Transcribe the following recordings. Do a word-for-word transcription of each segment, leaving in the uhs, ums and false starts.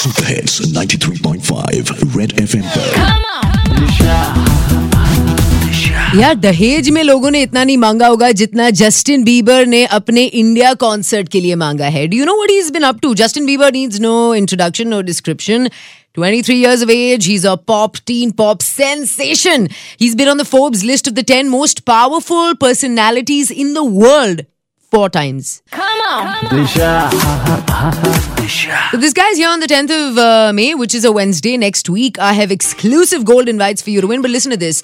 Super hits ninety-three point five red FM पर। यार दहेज में लोगों ने इतना नहीं मांगा होगा जितना जस्टिन बीबर ने अपने इंडिया कॉन्सर्ट के लिए मांगा है। Do you know what he has been up to? Justin Bieber needs no introduction, no description. twenty-three years of age, he's a pop, teen pop sensation. He's been on the Forbes list of the ten most powerful personalities in the world four times. Come on. So this guy's here on the tenth of uh, May, which is a Wednesday next week. I have exclusive gold invites for you to win, but listen to this.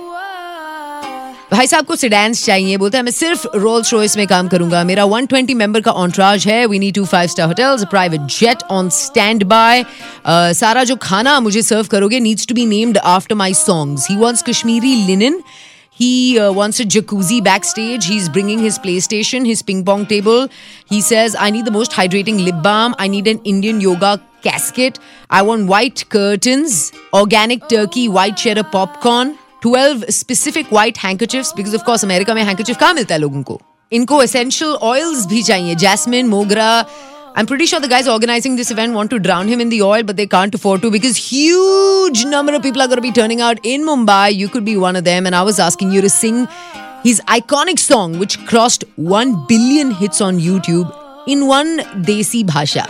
भाई साहब को सिडान्स चाहिए, बोलता है मैं सिर्फ Rolls Royce में काम करूंगा, मेरा one twenty मेंबर का ऑन्ट्राज है, we need two five star hotels, a private jet on standby, uh, सारा जो खाना मुझे सर्व करोगे needs to be named after my songs. He wants Kashmiri linen. He uh, wants a jacuzzi backstage. He's bringing his PlayStation, his ping pong table. He says, I need the most hydrating lip balm. I need an Indian yoga casket. I want white curtains, organic turkey, white cheddar popcorn, twelve specific white handkerchiefs, because of course America में handkerchief कहाँ मिलता है लोगों को. इनको essential oils भी चाहिए, jasmine, mogra. I'm pretty sure the guys organizing this event want to drown him in the oil, but they can't afford to because huge number of people are going to be turning out in Mumbai. You could be one of them, and I was asking you to sing his iconic song which crossed one billion hits on YouTube in one desi bhasha.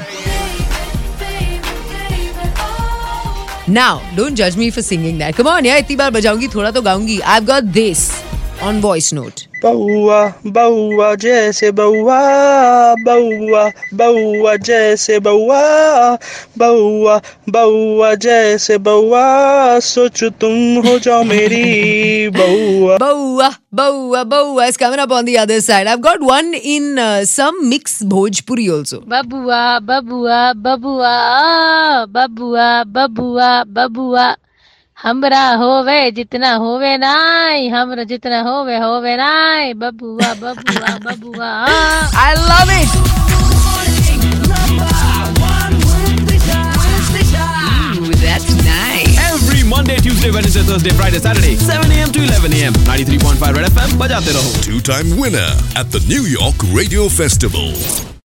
Now, don't judge me for singing that. Come on, yeah, itni baar bajaungi, thoda to gaungi. I've got this on voice note. बहुआ बहुआ जैसे बहुआ बहुआ बहुआ जैसे बहुआ बहुआ बहुआ जैसे बहुआ सोचो तुम हो जाओ मेरी बहुआ. Bahua, bahua, bahua is coming up on the other side. I've got one in uh, some mix Bhojpuri also. Babua, babua, babua, babua, babua, babua. हमरा होवे जितना होवे नाई, हमरा जितना होवे होवे नाई, बबुआ बबुआ बबुआ. I love it. Ooh, that's nice. Every Monday, Tuesday, Wednesday, Thursday, Friday, Saturday, seven a.m. to eleven a.m. ninety-three point five Red F M बजाते रहो. Two-time winner at the New York Radio Festival.